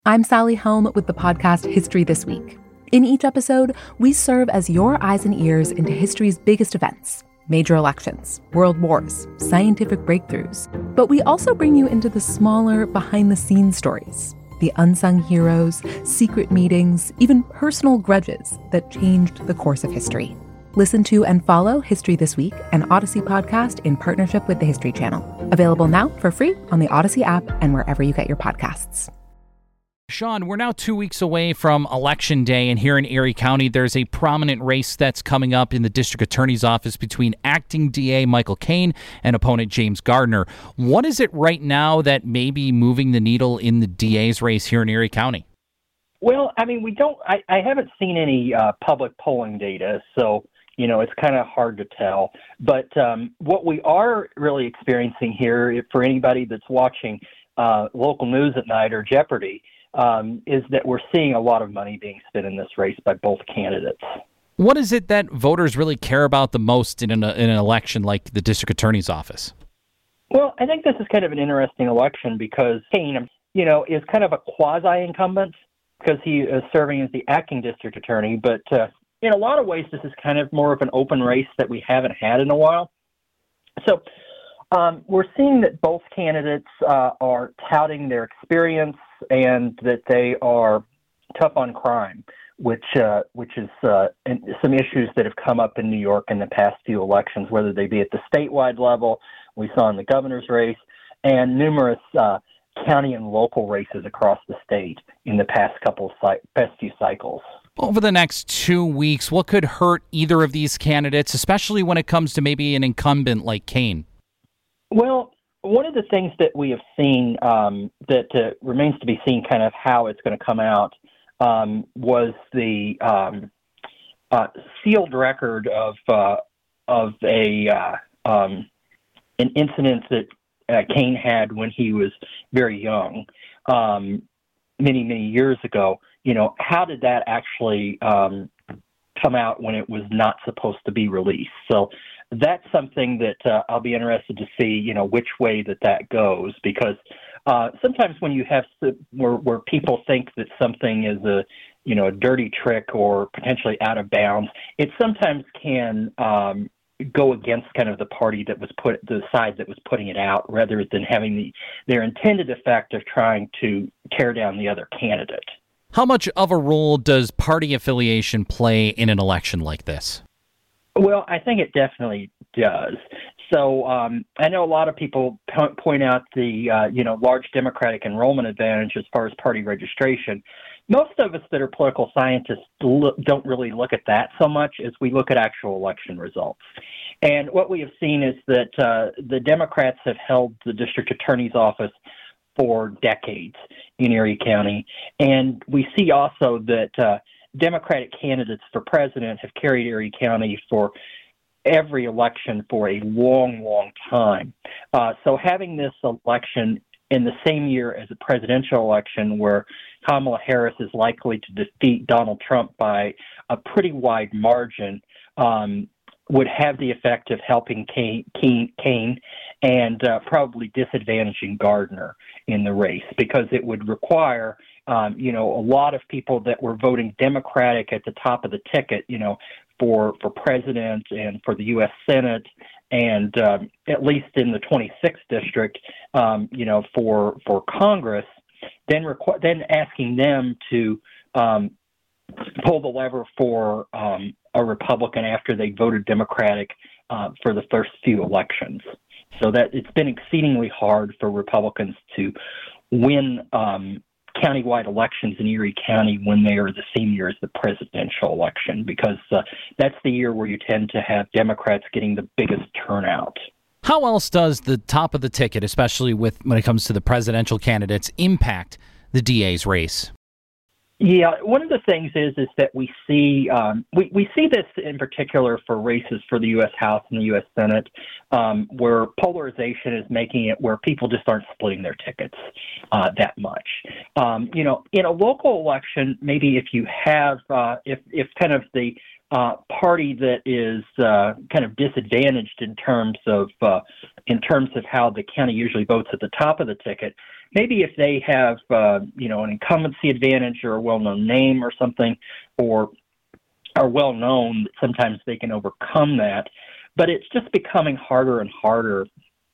I'm Sally Helm with the podcast History This Week. In each episode, we serve as your eyes and ears into history's biggest events, major elections, world wars, scientific breakthroughs. But we also bring you into the smaller, behind-the-scenes stories, the unsung heroes, secret meetings, even personal grudges that changed the course of history. Listen to and follow History This Week, an Odyssey podcast in partnership with the History Channel. Available now for free on the Odyssey app and wherever you get your podcasts. Sean, we're now 2 weeks away from Election Day, and here in Erie County, there's a prominent race that's coming up in the district attorney's office between acting DA Michael Cain and opponent James Gardner. What is it right now that may be moving the needle in the DA's race here in Erie County? Well, I mean, I haven't seen any public polling data, so, it's kind of hard to tell. But what we are really experiencing here, for anybody that's watching local news at night or Jeopardy, is that we're seeing a lot of money being spent in this race by both candidates. What is it that voters really care about the most in an election like the district attorney's office? Well, I think this is kind of an interesting election because Cain, is kind of a quasi-incumbent because he is serving as the acting district attorney. But in a lot of ways, this is kind of more of an open race that we haven't had in a while. So we're seeing that both candidates are touting their experience and that they are tough on crime, which is some issues that have come up in New York in the past few elections, whether they be at the statewide level, we saw in the governor's race, and numerous county and local races across the state in the past few cycles. Over the next 2 weeks, what could hurt either of these candidates, especially when it comes to maybe an incumbent like Cain? Well, one of the things that we have seen that remains to be seen kind of how it's going to come out was the sealed record of an incident that Cain had when he was very young, many, many years ago. How did that actually come out when it was not supposed to be released? So that's something that I'll be interested to see, which way that goes, because sometimes when you have where people think that something is a dirty trick or potentially out of bounds, it sometimes can go against kind of the side that was putting it out, rather than having their intended effect of trying to tear down the other candidate. How much of a role does party affiliation play in an election like this? Well, I think it definitely does. So I know a lot of people point out the large Democratic enrollment advantage as far as party registration. Most of us that are political scientists don't really look at that so much as we look at actual election results. And what we have seen is that the Democrats have held the district attorney's office for decades in Erie County. And we see also that Democratic candidates for president have carried Erie County for every election for a long, long time. So having this election in the same year as a presidential election where Kamala Harris is likely to defeat Donald Trump by a pretty wide margin would have the effect of helping Cain and probably disadvantaging Gardner in the race, because it would require a lot of people that were voting Democratic at the top of the ticket, for president and for the U.S. Senate, and at least in the 26th district, for Congress, then asking them to pull the lever for a Republican after they voted Democratic for the first few elections. So that it's been exceedingly hard for Republicans to win countywide elections in Erie County when they are the same year as the presidential election, because that's the year where you tend to have Democrats getting the biggest turnout. How else does the top of the ticket, especially when it comes to the presidential candidates, impact the DA's race? Yeah, one of the things is that we see we see this in particular for races for the U.S. House and the U.S. Senate, where polarization is making it where people just aren't splitting their tickets that much. In a local election, maybe if you have if kind of the party that is kind of disadvantaged in terms of how the county usually votes at the top of the ticket. Maybe if they have an incumbency advantage or a well-known name or something, or are well known, sometimes they can overcome that. But it's just becoming harder and harder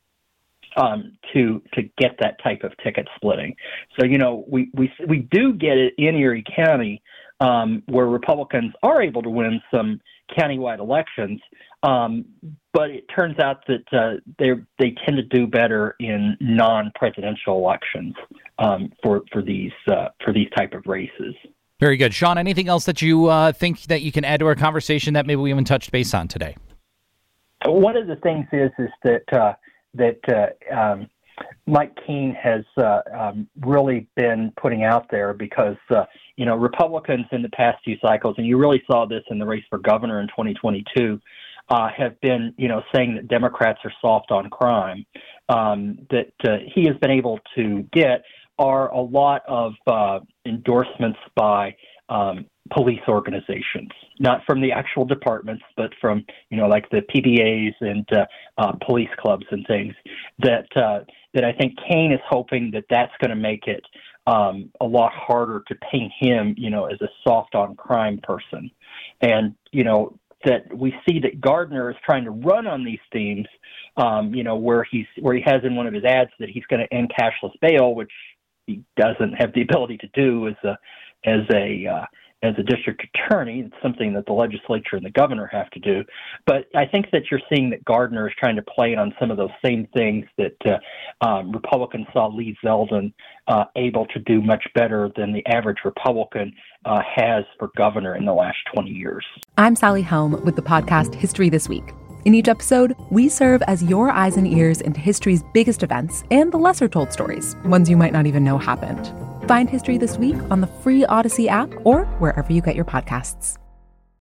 to get that type of ticket splitting. So we do get it in Erie County, where Republicans are able to win some countywide elections, but it turns out that they tend to do better in non-presidential elections for these type of races. Very good. Sean, anything else that you think that you can add to our conversation that maybe we haven't touched base on today? One of the things is that Mike Keene has really been putting out there, because Republicans in the past few cycles, and you really saw this in the race for governor in 2022, have been saying that Democrats are soft on crime. That he has been able to get are a lot of endorsements by police organizations, not from the actual departments, but from like the PBAs and police clubs and things. That I think Keene is hoping that that's going to make it a lot harder to paint him, as a soft on crime person, and that we see that Gardner is trying to run on these themes, where he has in one of his ads that he's going to end cashless bail, which he doesn't have the ability to do as a district attorney. It's something that the legislature and the governor have to do. But I think that you're seeing that Gardner is trying to play on some of those same things that Republicans saw Lee Zeldin able to do much better than the average Republican has for governor in the last 20 years. I'm Sally Helm with the podcast History This Week. In each episode, we serve as your eyes and ears into history's biggest events and the lesser-told stories, ones you might not even know happened. Find History This Week on the free Odyssey app or wherever you get your podcasts.